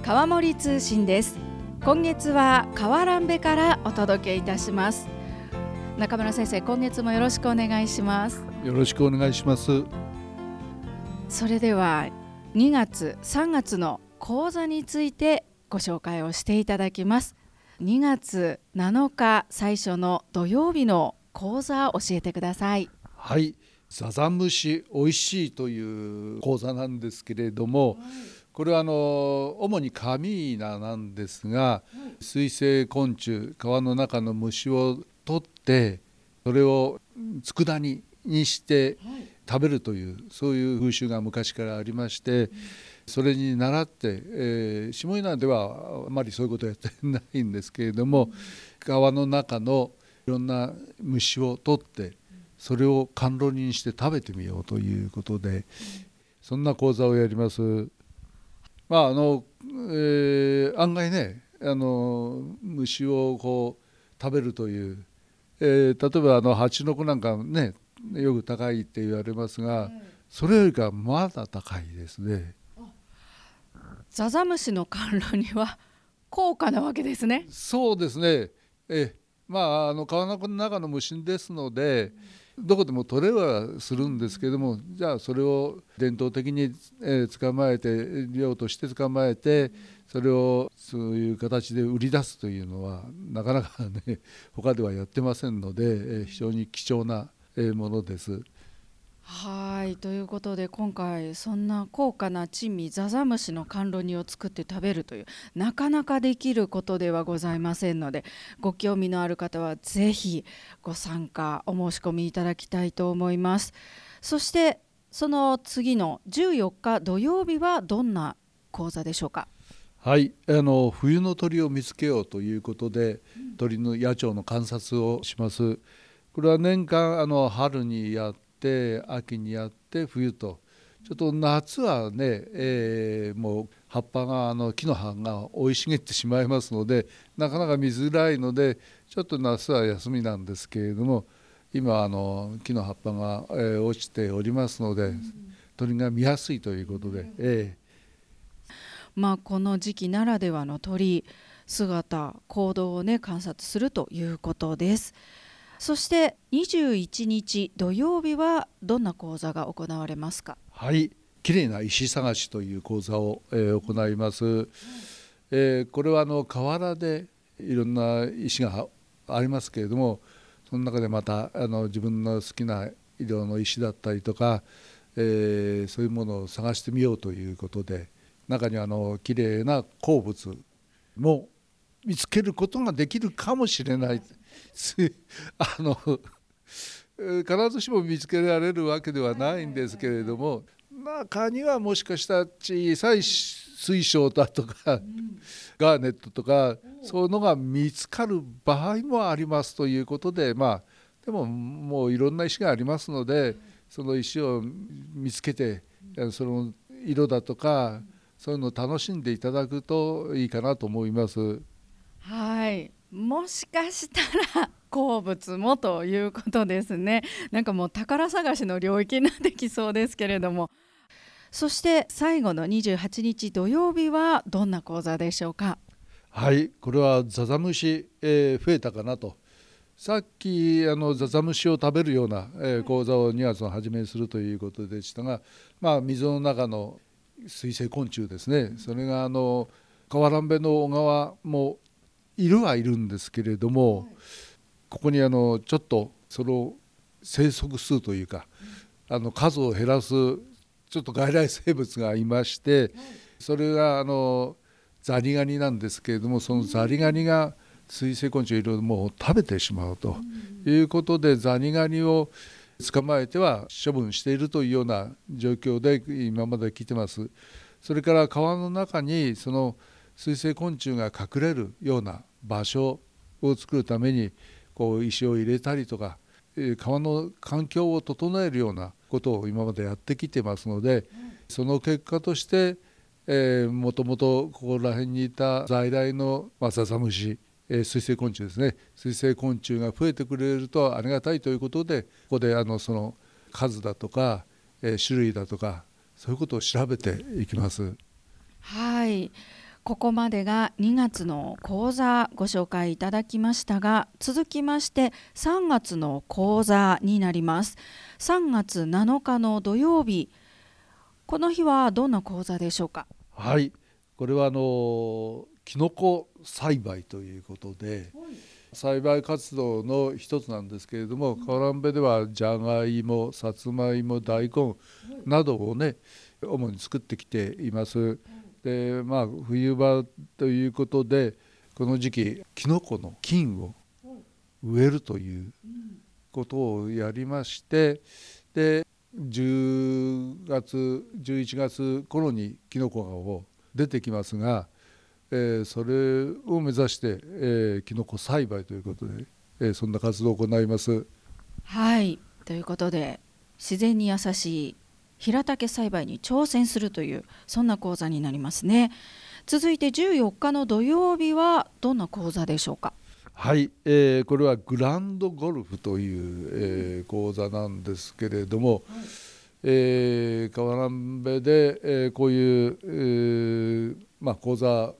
川森通信です。今月は川蘭部からお届けいたします。中村先生、今月もよろしくお願いします。 よろしくお願いします。 それでは2月3月の講座についてご紹介をしていただきます。2月7日最初の土曜日の講座を教えてください。 はい、ざざむしおいしいという講座なんですけれども、これは主にカミーナなんですが、水生昆虫、川の中の虫を取ってそれを佃煮にして食べるという、そういう風習が昔からありまして、それに倣って、下伊那ではあまりそういうことをやってないんですけれども、川の中のいろんな虫を取ってそれを甘露煮にして食べてみようということで、そんな講座をやります。案外ね、虫をこう食べるという、例えば蜂の子なんかね、よく高いって言われますが、それよりかまだ高いですね。 ざざむしの甘露煮は高価なわけですね。 そうですね。川の中の虫ですので、どこでも取れはするんですけれども、じゃあそれを伝統的に捕まえて、漁として捕まえて、それをそういう形で売り出すというのはなかなかね、他ではやってませんので、非常に貴重なものです。 はい、ということで今回そんな高価な珍味ざざむしの甘露煮を作って食べるという、なかなかできることではございませんので、ご興味のある方はぜひご参加お申し込みいただきたいと思います。そしてその次の14日土曜日はどんな講座でしょうか。 はい、冬の鳥を見つけようということで、鳥の野鳥の観察をします。これは年間春にやって秋にやって冬と、ちょっと夏はね、もう葉っぱが木の葉が生い茂ってしまいますので、なかなか見づらいので、ちょっと夏は休みなんですけれども、今木の葉っぱが、落ちておりますので、鳥が見やすいということで、 この時期ならではの鳥姿行動をね観察するということです。そして21日土曜日はどんな講座が行われますか。 はい、きれいな石探しという講座を、行います。これは河原でいろんな石がありますけれども、その中でまた自分の好きな色の石だったりとか、そういうものを探してみようということで、中にはきれいな鉱物も見つけることができるかもしれない必ずしも見つけられるわけではないんですけれども、中にはもしかしたら小さい水晶だとか、ガーネットとかそういうのが見つかる場合もありますということで、でももういろんな石がありますので、その石を見つけてその色だとかそういうのを楽しんでいただくといいかなと思います。 はい、もしかしたら鉱物もということですね。なんかもう宝探しの領域になってきそうですけれども、そして最後の28日土曜日はどんな講座でしょうか。 はい、これはざざむし、増えたかなと。さっきざざむしを食べるような、講座を2月の初めにするということでしたが、水の中の水生昆虫ですね、それが川蘭部の小川もいるはいるんですけれども、ここにちょっとその生息数というか数を減らすちょっと外来生物がいまして、それがザリガニなんですけれども、そのザリガニが水生昆虫をいろいろもう食べてしまうということで、ザリガニを捕まえては処分しているというような状況で今まで来てます。それから川の中にその水生昆虫が隠れるような場所を作るためにこう石を入れたりとか、川の環境を整えるようなことを今までやってきてますので、その結果としてもともとここら辺にいた在来のざざむし、水生昆虫ですね、水生昆虫が増えてくれるとありがたいということで、ここでその数だとか、種類だとかそういうことを調べていきます。 はい、 ここまでが2月の講座ご紹介いただきましたが、続きまして3月の講座になります。3月7日の土曜日、この日はどんな講座でしょうか？ はい、これはキノコ栽培ということで、栽培活動の一つなんですけれども、川原部ではじゃがいも、さつまいも、大根などをね主に作ってきています。で、冬場ということで、この時期キノコの菌を植えるということをやりまして、で10月11月頃にキノコが出てきますが、それを目指して、キノコ栽培ということで、そんな活動を行います。 はい、ということで自然に優しい平竹栽培に挑戦するという、そんな講座になりますね。続いて14日の土曜日はどんな講座でしょうか？ はい、これはグランドゴルフという、講座なんですけれども、川原部で、こういう、講座、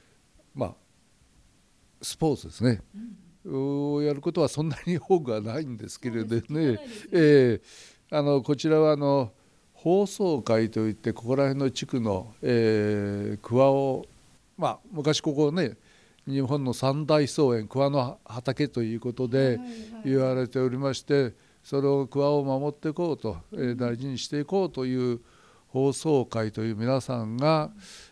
スポーツですね、をやることはそんなに多くはないんですけれどね。こちらは放送会といって、ここら辺の地区の、桑を、昔ここね日本の三大草園、桑の畑ということで言われておりまして、それを桑を守っていこうと、大事にしていこうという放送会という皆さんが、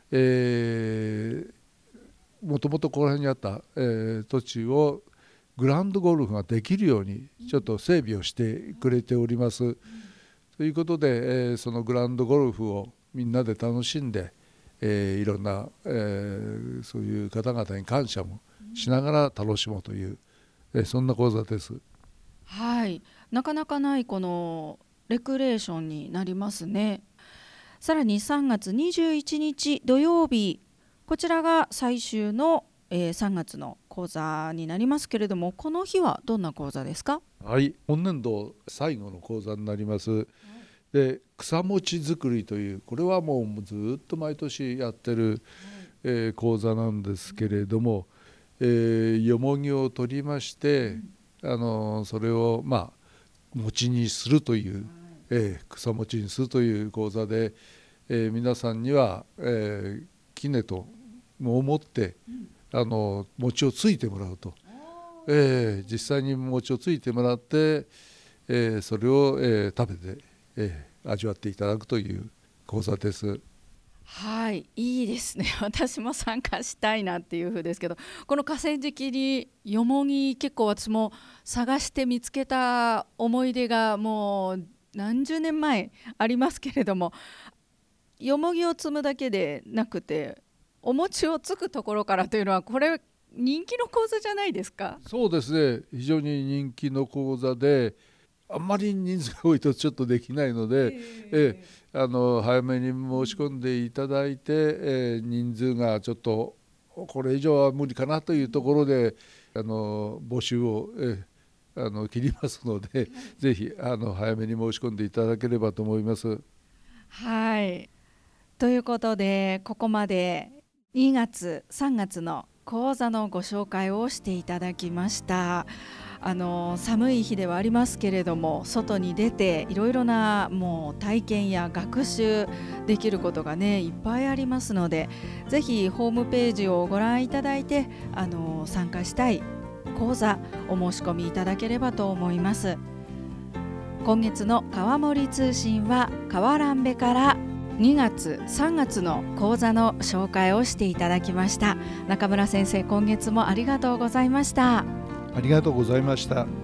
もともとここら辺にあった、土地をグランドゴルフができるようにちょっと整備をしてくれております。ということで、そのグランドゴルフをみんなで楽しんで、いろんな、そういう方々に感謝もしながら楽しもうという、そんな講座です。 はい、なかなかないこのレクレーションになりますね。さらに3月21日土曜日、こちらが最終の、3月の講座になりますけれども、この日はどんな講座ですか？ はい、本年度最後の講座になります。で、草餅作りという、これはもうずっと毎年やってる、講座なんですけれども、よもぎを取りまして、それを餅にするという、草餅にするという講座で、皆さんには、杵とを持って餅をついてもらうと、実際に餅をついてもらって、それを、食べて、味わっていただくという講座です。 はい、いいですね。私も参加したいなっていう風ですけど、この河川敷によもぎ、結構私も探して見つけた思い出がもう何十年前ありますけれども、よもぎを摘むだけでなくてお餅をつくところからというのは、これ人気の講座じゃないですか？ そうですね、非常に人気の講座で、あんまり人数が多いとちょっとできないので、早めに申し込んでいただいて、人数がちょっとこれ以上は無理かなというところで募集を、切りますので、ぜひ早めに申し込んでいただければと思います。 はい、ということで、ここまで2月3月の講座のご紹介をしていただきました。寒い日ではありますけれども、外に出ていろいろなもう体験や学習できることがねいっぱいありますので、ぜひホームページをご覧いただいて参加したい講座お申し込みいただければと思います。今月の川森通信は川原部から2月3月の講座の紹介をしていただきました。中村先生、今月もありがとうございました。 ありがとうございました。